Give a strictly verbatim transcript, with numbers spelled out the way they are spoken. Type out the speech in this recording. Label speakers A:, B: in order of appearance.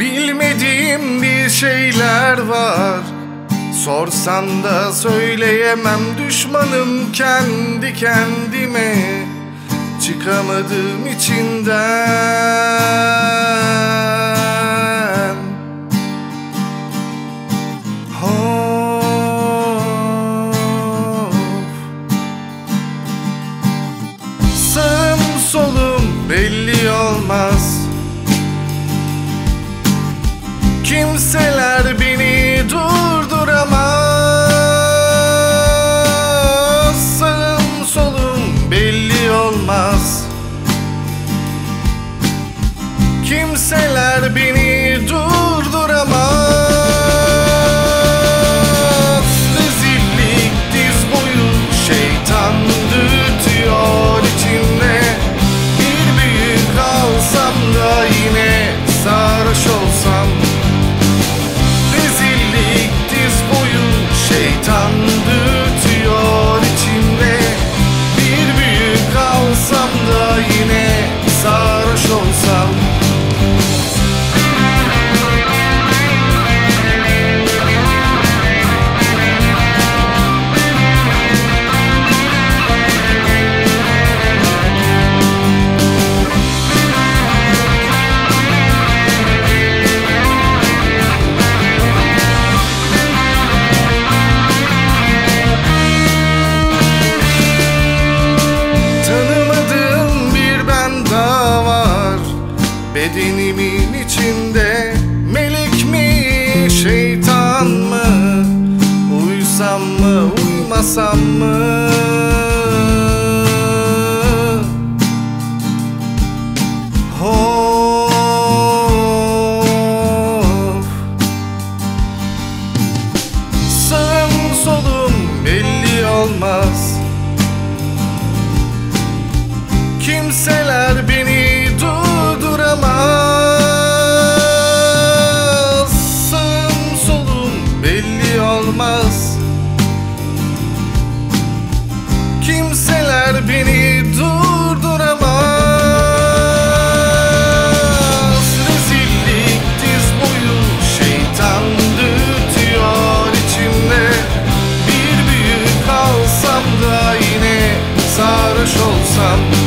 A: Bilmediğim bir şeyler var, sorsan da söyleyemem. Düşmanım kendi kendime, çıkamadım içinden. Of. Sağım solum belli olmaz, kimseler beni durduramaz. Sağım solum belli olmaz, kimseler beni durduramaz. Rezillik diz boyu, şeytan dürtüyor içimde. Bir büyük alsam da yine sarhoş olsam. Rezillik diz boyu, şeytan dürtüyor içimde. Bir büyük alsam da yine sarhoş olsam. Bedenimin içinde, melek mi şeytan mı? Uysam mı uymasam mı? Of. Sağım solum belli olmaz, kimseler beni durduramaz. Sağım solum belli olmaz, kimseler beni durduramaz. Rezillik diz boyu, şeytan dürtüyor içimde. Bir büyük alsam da yine sarhoş olsam.